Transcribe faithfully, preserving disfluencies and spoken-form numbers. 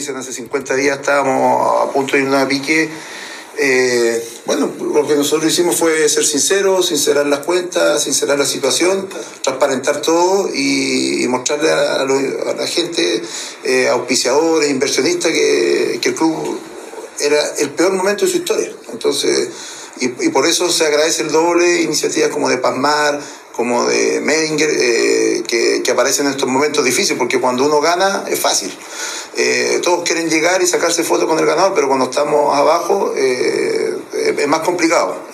Hace cincuenta días estábamos a punto de irnos a pique. Eh, bueno, lo que nosotros hicimos fue ser sinceros, sincerar las cuentas, sincerar la situación, transparentar todo y, y mostrarle a, a, lo, a la gente, eh, auspiciadores, inversionistas, que, que el club era el peor momento de su historia. Entonces, y, y por eso se agradece el doble iniciativas como de Pasmar, como de Medinger, eh, que, que aparecen en estos momentos difíciles, porque cuando uno gana es fácil. Eh, todos quieren llegar y sacarse fotos con el ganador, pero cuando estamos abajo eh, es más complicado.